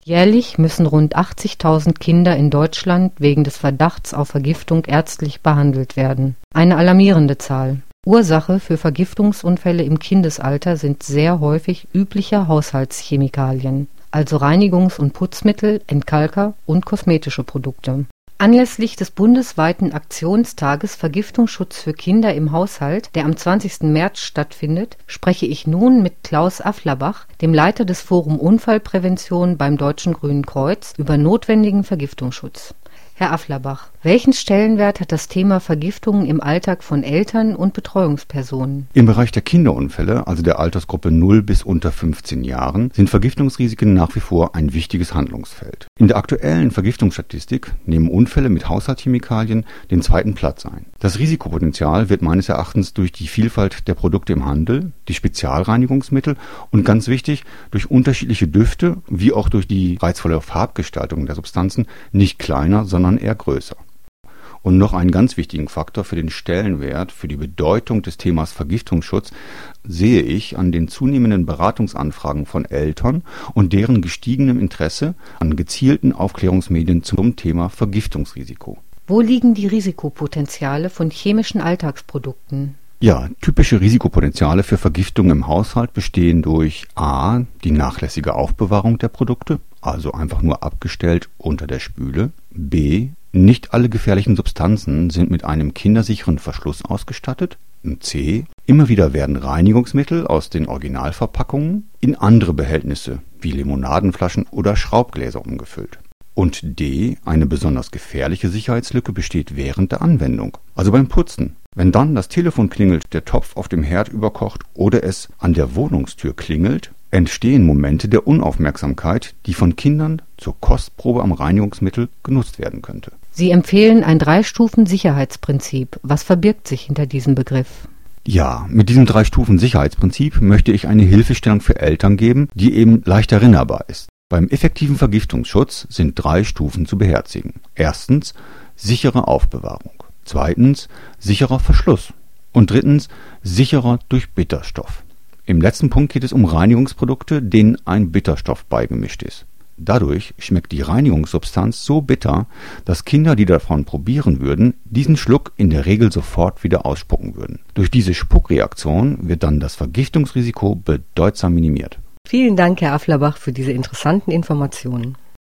Jährlich müssen rund 80.000 Kinder in Deutschland wegen des Verdachts auf Vergiftung ärztlich behandelt werden. Eine alarmierende Zahl. Ursache für Vergiftungsunfälle im Kindesalter sind sehr häufig übliche Haushaltschemikalien, also Reinigungs- und Putzmittel, Entkalker und kosmetische Produkte. Anlässlich des bundesweiten Aktionstages Vergiftungsschutz für Kinder im Haushalt, der am 20. März stattfindet, spreche ich nun mit Klaus Afflerbach, dem Leiter des Forum Unfallprävention beim Deutschen Grünen Kreuz, über notwendigen Vergiftungsschutz. Herr Afflerbach, welchen Stellenwert hat das Thema Vergiftungen im Alltag von Eltern und Betreuungspersonen? Im Bereich der Kinderunfälle, also der Altersgruppe 0 bis unter 15 Jahren, sind Vergiftungsrisiken nach wie vor ein wichtiges Handlungsfeld. In der aktuellen Vergiftungsstatistik nehmen Unfälle mit Haushaltschemikalien den zweiten Platz ein. Das Risikopotenzial wird meines Erachtens durch die Vielfalt der Produkte im Handel, die Spezialreinigungsmittel und ganz wichtig, durch unterschiedliche Düfte wie auch durch die reizvolle Farbgestaltung der Substanzen nicht kleiner, sondern eher größer. Und noch einen ganz wichtigen Faktor für den Stellenwert, für die Bedeutung des Themas Vergiftungsschutz sehe ich an den zunehmenden Beratungsanfragen von Eltern und deren gestiegenem Interesse an gezielten Aufklärungsmedien zum Thema Vergiftungsrisiko. Wo liegen die Risikopotenziale von chemischen Alltagsprodukten? Ja, typische Risikopotenziale für Vergiftung im Haushalt bestehen durch a. die nachlässige Aufbewahrung der Produkte, also einfach nur abgestellt unter der Spüle, b. nicht alle gefährlichen Substanzen sind mit einem kindersicheren Verschluss ausgestattet, c. immer wieder werden Reinigungsmittel aus den Originalverpackungen in andere Behältnisse wie Limonadenflaschen oder Schraubgläser umgefüllt. Und d. eine besonders gefährliche Sicherheitslücke besteht während der Anwendung, also beim Putzen. Wenn dann das Telefon klingelt, der Topf auf dem Herd überkocht oder es an der Wohnungstür klingelt, entstehen Momente der Unaufmerksamkeit, die von Kindern zur Kostprobe am Reinigungsmittel genutzt werden könnte. Sie empfehlen ein 3-Stufen-Sicherheitsprinzip. Was verbirgt sich hinter diesem Begriff? Ja, mit diesem 3-Stufen-Sicherheitsprinzip möchte ich eine Hilfestellung für Eltern geben, die eben leicht erinnerbar ist. Beim effektiven Vergiftungsschutz sind 3 Stufen zu beherzigen. Erstens, sichere Aufbewahrung. Zweitens, sicherer Verschluss. Und drittens, sicherer durch Bitterstoff. Im letzten Punkt geht es um Reinigungsprodukte, denen ein Bitterstoff beigemischt ist. Dadurch schmeckt die Reinigungssubstanz so bitter, dass Kinder, die davon probieren würden, diesen Schluck in der Regel sofort wieder ausspucken würden. Durch diese Spuckreaktion wird dann das Vergiftungsrisiko bedeutsam minimiert. Vielen Dank, Herr Afflerbach, für diese interessanten Informationen.